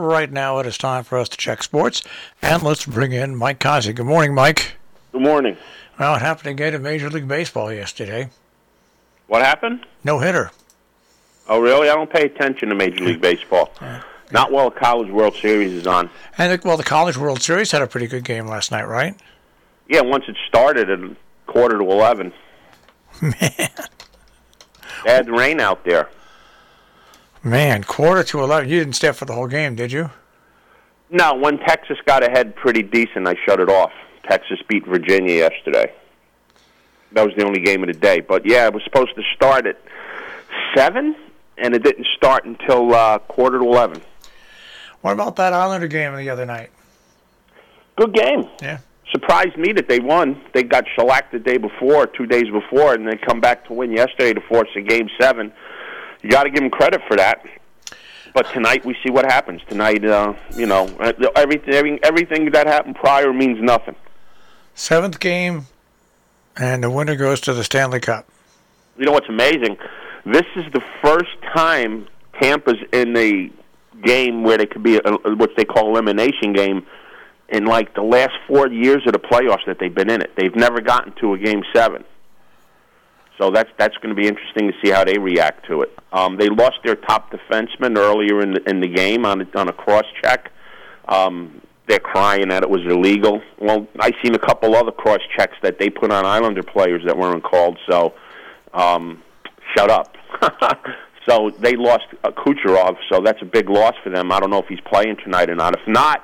right now it is time for us to check sports, and let's bring in Mike Kazi. Good morning, Mike. Good morning. Well, it happened again in Major League Baseball yesterday. What happened? No hitter. Oh, really? I don't pay attention to Major League Baseball. Not while the College World Series is on. And the College World Series had a pretty good game last night, right? Yeah, once it started at 11:15. Man. They had rain out there. Man, 11:15. You didn't stay up for the whole game, did you? No, when Texas got ahead pretty decent, I shut it off. Texas beat Virginia yesterday. That was the only game of the day. But, yeah, it was supposed to start at 7, and it didn't start until 11:15. What about that Islander game the other night? Good game. Yeah. Surprised me that they won. They got shellacked the day before, 2 days before, and they come back to win yesterday to force a Game 7. You got to give them credit for that. But tonight we see what happens. Tonight, everything that happened prior means nothing. 7th game, and the winner goes to the Stanley Cup. You know what's amazing? This is the first time Tampa's in a game where they could be what they call elimination game in like the last 4 years of the playoffs that they've been in it. They've never gotten to a Game 7. So that's going to be interesting to see how they react to it. They lost their top defenseman earlier in the game on a cross check. They're crying that it was illegal. Well, I seen a couple other cross checks that they put on Islander players that weren't called. So shut up. So they lost Kucherov. So that's a big loss for them. I don't know if he's playing tonight or not. If not,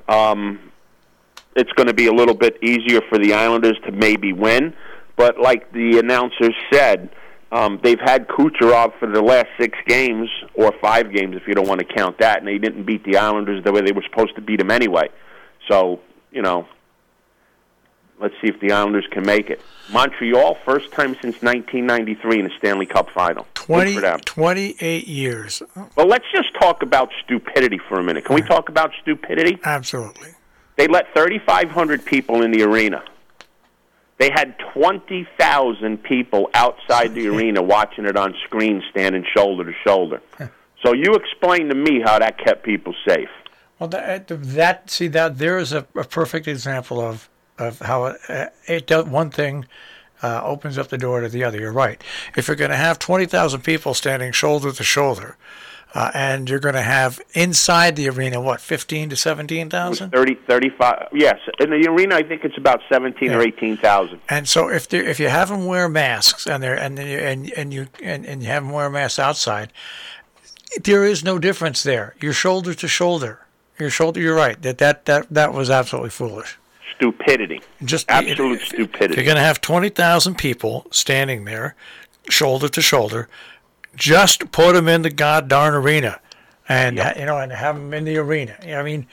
it's going to be a little bit easier for the Islanders to maybe win. But like the announcer said, they've had Kucherov for the last 6 games, or 5 games if you don't want to count that, and they didn't beat the Islanders the way they were supposed to beat them anyway. So, let's see if the Islanders can make it. Montreal, first time since 1993 in the Stanley Cup final. 28 years. Well, let's just talk about stupidity for a minute. Can we talk about stupidity? Absolutely. They let 3,500 people in the arena. They had 20,000 people outside the arena watching it on screen, standing shoulder to shoulder. So you explain to me how that kept people safe. Well, there is a perfect example of how it does one thing opens up the door to the other. You're right. If you're going to have 20,000 people standing shoulder to shoulder, and you're going to have inside the arena, 15 to 17,000? 35. Yes, in the arena, I think it's about 17 or 18,000. And so if you have them wear masks and you have them wear masks outside, there is no difference there. You're shoulder to shoulder. You're right. That was absolutely foolish. Stupidity. Just absolute stupidity. If you're going to have 20,000 people standing there, shoulder to shoulder, just put them in the god-darn arena, and and have them in the arena. I mean,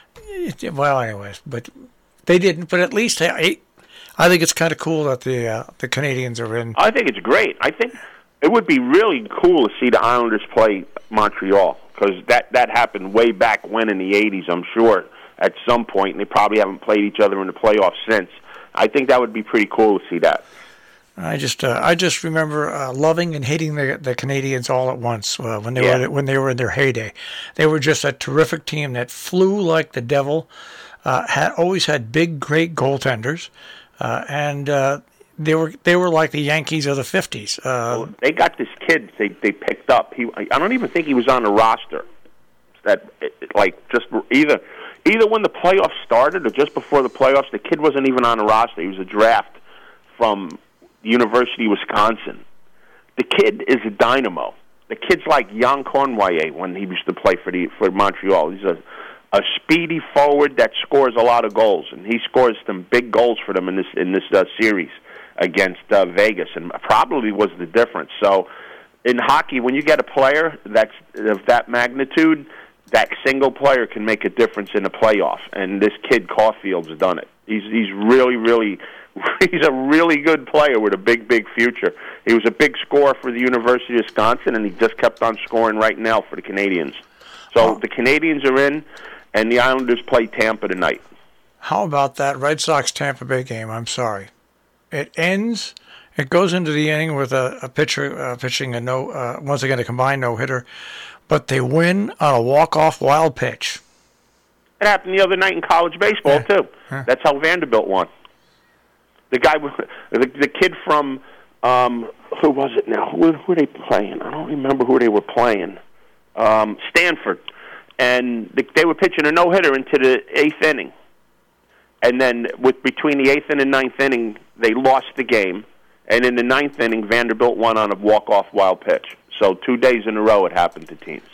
anyways, but they didn't. But at least I think it's kind of cool that the Canadians are in. I think it's great. I think it would be really cool to see the Islanders play Montreal, because that happened way back when in the 80s, I'm sure, at some point, and they probably haven't played each other in the playoffs since. I think that would be pretty cool to see that. I just remember loving and hating the Canadians all at once when they were in their heyday. They were just a terrific team that flew like the devil. Always had big, great goaltenders, and they were like the Yankees of the 50s. Well, they got this kid they picked up. I don't even think he was on the roster. That just either when the playoffs started or just before the playoffs, the kid wasn't even on the roster. He was a draft from University of Wisconsin. The kid is a dynamo. The kid's like Jan Conwaye when he used to play for Montreal. He's a speedy forward that scores a lot of goals, and he scores some big goals for them in this series against Vegas, and probably was the difference. So in hockey, when you get a player that's of that magnitude, that single player can make a difference in a playoff, and this kid Caulfield's done it. He's really, really. He's a really good player with a big, big future. He was a big scorer for the University of Wisconsin, and he just kept on scoring right now for the Canadians. So the Canadians are in, and the Islanders play Tampa tonight. How about that Red Sox-Tampa Bay game? I'm sorry. It ends. It goes into the inning with a pitcher pitching once again, a combined no-hitter. But they win on a walk-off wild pitch. It happened the other night in college baseball, too. That's how Vanderbilt won. The guy, the kid from, who was it now? Who were they playing? I don't remember who they were playing. Stanford. And they were pitching a no-hitter into the 8th inning. And then between the 8th and the 9th inning, they lost the game. And in the 9th inning, Vanderbilt won on a walk-off wild pitch. So 2 days in a row it happened to teams.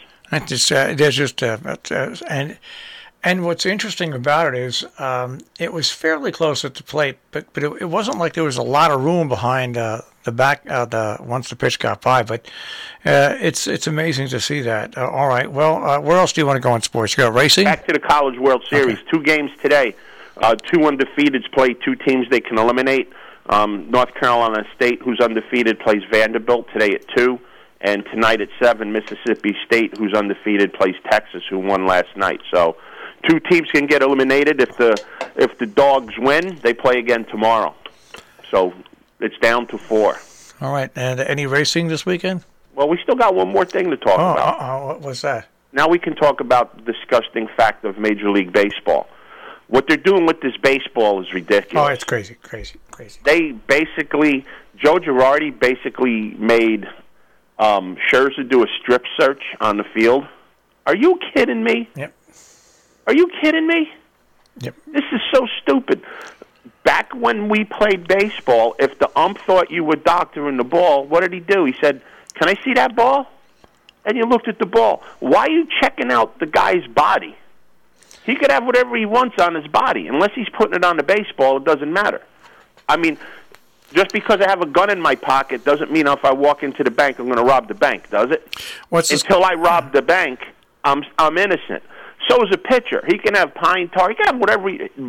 And what's interesting about it is it was fairly close at the plate, but it wasn't like there was a lot of room behind the back once the pitch got by. But it's amazing to see that. All right, well, where else do you want to go in sports? You got racing? Back to the College World Series. Okay. 2 games today. 2 undefeateds play 2 teams they can eliminate. North Carolina State, who's undefeated, plays Vanderbilt today at 2. And tonight at 7, Mississippi State, who's undefeated, plays Texas, who won last night. So 2 teams can get eliminated. If the Dogs win, they play again tomorrow. So it's down to 4. All right. And any racing this weekend? Well, we still got one more thing to talk about. What was that? Now we can talk about the disgusting fact of Major League Baseball. What they're doing with this baseball is ridiculous. Oh, it's crazy. They basically, Joe Girardi basically made Scherzer do a strip search on the field. Are you kidding me? Yep. Are you kidding me? Yep. This is so stupid. Back when we played baseball, if the ump thought you were doctoring the ball, what did he do? He said, "Can I see that ball?" And you looked at the ball. Why are you checking out the guy's body? He could have whatever he wants on his body. Unless he's putting it on the baseball, it doesn't matter. I mean, just because I have a gun in my pocket doesn't mean if I walk into the bank, I'm going to rob the bank, does it? Until I rob the bank, I'm innocent. So is a pitcher. He can have pine tar. He can have whatever,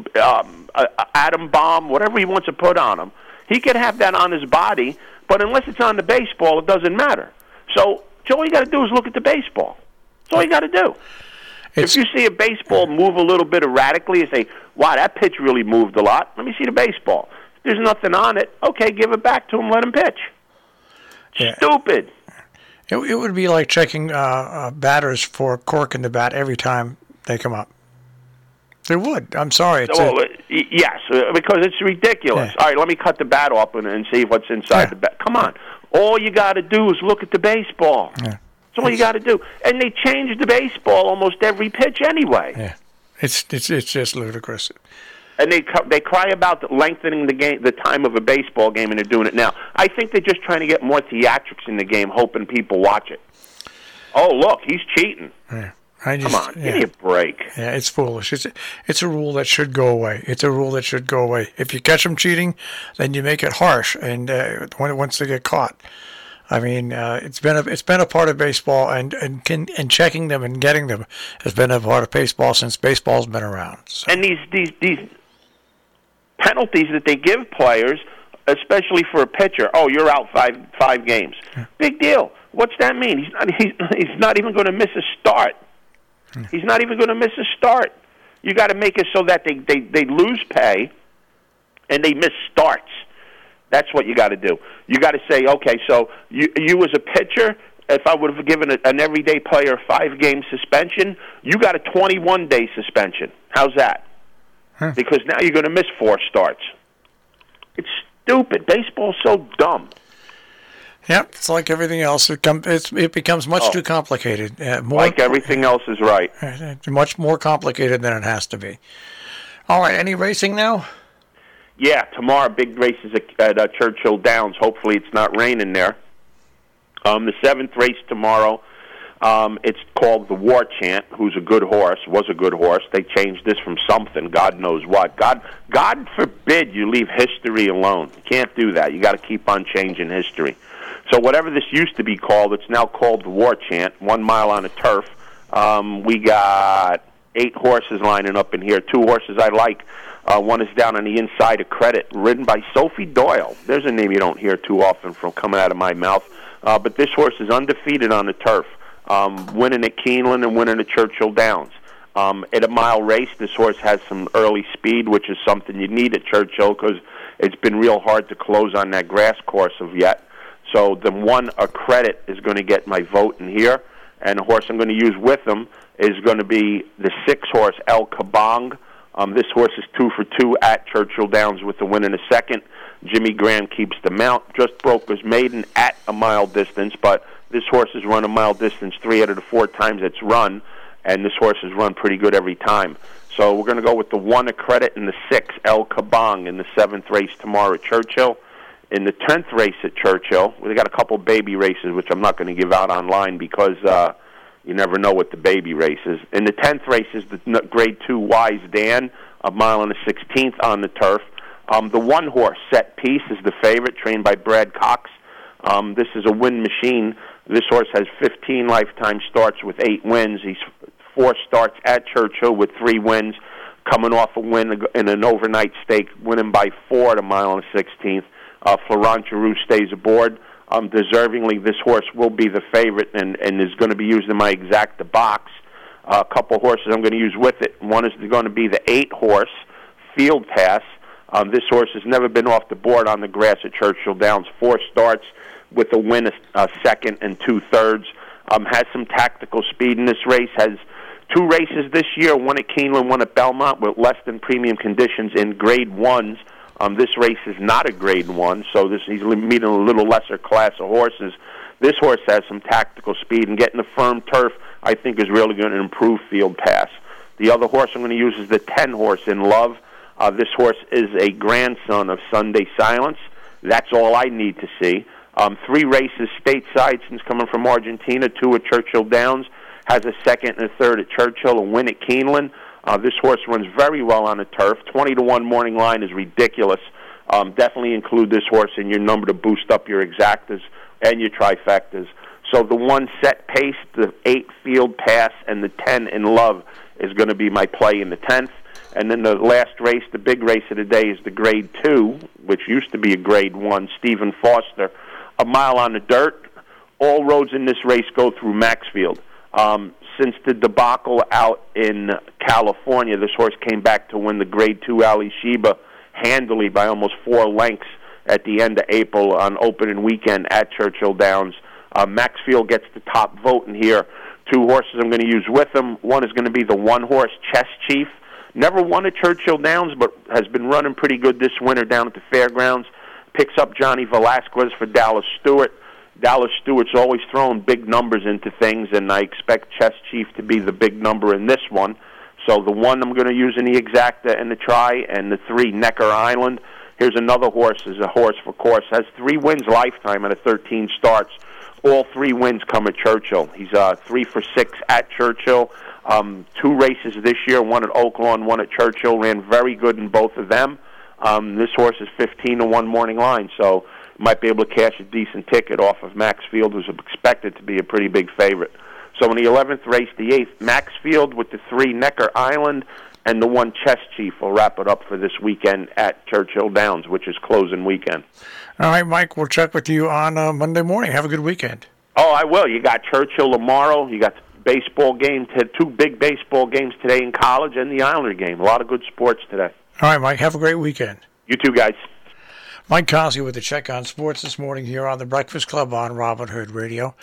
atom bomb, whatever he wants to put on him. He can have that on his body, but unless it's on the baseball, it doesn't matter. So all you got to do is look at the baseball. That's all you got to do. If you see a baseball move a little bit erratically and say, wow, that pitch really moved a lot, let me see the baseball. If there's nothing on it, okay, give it back to him, let him pitch. Yeah. Stupid. It would be like checking batters for cork in the bat every time they come up. They would. I'm sorry. Yes, because it's ridiculous. Yeah. All right, let me cut the bat open and see what's inside the bat. Come on. All you got to do is look at the baseball. Yeah. That's all you got to do. And they change the baseball almost every pitch anyway. Yeah, it's just ludicrous. And they cry about lengthening the time of a baseball game, and they're doing it now. I think they're just trying to get more theatrics in the game, hoping people watch it. Oh, look, he's cheating. Yeah. Come on, give me a break. Yeah, it's foolish. It's a rule that should go away. It's a rule that should go away. If you catch them cheating, then you make it harsh, and once they get caught. I mean, it's been a part of baseball, and checking them and getting them has been a part of baseball since baseball's been around. So. And these penalties that they give players, especially for a pitcher, you're out five games. Yeah. Big deal. What's that mean? He's not even going to miss a start. Yeah. He's not even going to miss a start. You got to make it so that they lose pay and they miss starts. That's what you got to do. You got to say, okay, so you as a pitcher, if I would have given an everyday player a 5-game suspension, you got a 21-day suspension. How's that? Huh. Because now you're going to miss 4 starts. It's stupid. Baseball's so dumb. Yep, it's like everything else. It becomes much too complicated. Like everything else is right. Much more complicated than it has to be. All right, any racing now? Yeah, tomorrow, big races at Churchill Downs. Hopefully it's not raining there. The 7th race tomorrow, it's called the War Chant, was a good horse. They changed this from something, God knows what. God forbid you leave history alone. You can't do that. You got to keep on changing history. So whatever this used to be called, it's now called the War Chant, 1 mile on a turf. We got 8 horses lining up in here, 2 horses I like. One is down on the inside of Credit, ridden by Sophie Doyle. There's a name you don't hear too often from coming out of my mouth. But this horse is undefeated on the turf, winning at Keeneland and winning at Churchill Downs. At a mile race, this horse has some early speed, which is something you need at Churchill because it's been real hard to close on that grass course of yet. So the 1 a Credit is going to get my vote in here. And the horse I'm going to use with him is going to be the 6 horse, El Kabong. This horse is 2 for 2 at Churchill Downs with the win in a second. Jimmy Graham keeps the mount. Just broke his maiden at a mile distance, but this horse has run a mile distance 3 out of the 4 times it's run, and this horse has run pretty good every time. So we're going to go with the 1 a credit and the 6, El Kabong, in the 7th race tomorrow at Churchill. In the 10th race at Churchill, they got a couple baby races, which I'm not going to give out online because you never know what the baby race is. In the 10th race is the Grade 2 Wise Dan, a mile and a 16th on the turf. The 1 horse, Set Piece, is the favorite, trained by Brad Cox. This is a win machine. This horse has 15 lifetime starts with 8 wins. He's 4 starts at Churchill with 3 wins, coming off a win in an overnight stake, winning by 4 at a mile and a 16th. Florent Giroux stays aboard. Deservingly, this horse will be the favorite and is going to be used in my exacta box. A couple horses I'm going to use with it. One is going to be the 8 horse, Field Pass. This horse has never been off the board on the grass at Churchill Downs. 4 starts with a win, a second and 2/3. Has some tactical speed in this race. Has 2 races this year, 1 at Keeneland, 1 at Belmont, with less than premium conditions in Grade 1s. This race is not a Grade 1, so he's meeting a little lesser class of horses. This horse has some tactical speed, and getting the firm turf, I think, is really going to improve Field Pass. The other horse I'm going to use is the 10 horse, In Love. This horse is a grandson of Sunday Silence. That's all I need to see. 3 races stateside since coming from Argentina, 2 at Churchill Downs. Has a 2nd and a 3rd at Churchill, a win at Keeneland. This horse runs very well on the turf. 20-1 morning line is ridiculous. Definitely include this horse in your number to boost up your exactas and your trifectas. So the 1 Set Pace, the 8 Field Pass, and the 10 In Love is going to be my play in the 10th. And then the last race, the big race of the day, is the Grade 2, which used to be a Grade 1, Stephen Foster, a mile on the dirt. All roads in this race go through Maxfield. Since the debacle out in California, this horse came back to win the Grade 2 Ali Sheba handily by almost 4 lengths at the end of April on opening weekend at Churchill Downs. Maxfield gets the top vote in here. 2 horses I'm going to use with him. One is going to be the 1 horse, Chess Chief. Never won at Churchill Downs, but has been running pretty good this winter down at the fairgrounds. Picks up Johnny Velasquez for Dallas Stewart. Dallas Stewart's always throwing big numbers into things, and I expect Chess Chief to be the big number in this one. So the 1 I'm going to use in the exacta and the try, and the 3 Necker Island. Here's another horse, is a horse for course. Has 3 wins lifetime out of 13 starts. All 3 wins come at Churchill. He's 3 for 6 at Churchill. 2 races this year, 1 at Oaklawn, 1 at Churchill. Ran very good in both of them. This horse is 15-1 morning line, so might be able to cash a decent ticket off of Maxfield, who's expected to be a pretty big favorite. So in the 11th race, the 8th Maxfield with the 3 Necker Island, and the 1 Chess Chief will wrap it up for this weekend at Churchill Downs, which is closing weekend. All right, Mike, we'll check with you on Monday morning. Have a good weekend. Oh, I will. You got Churchill tomorrow. You got baseball game, 2 big baseball games today in college, and the Islander game. A lot of good sports today. All right, Mike, have a great weekend. You too, guys. Mike Cossey with the Check on Sports this morning here on the Breakfast Club on Robin Hood Radio.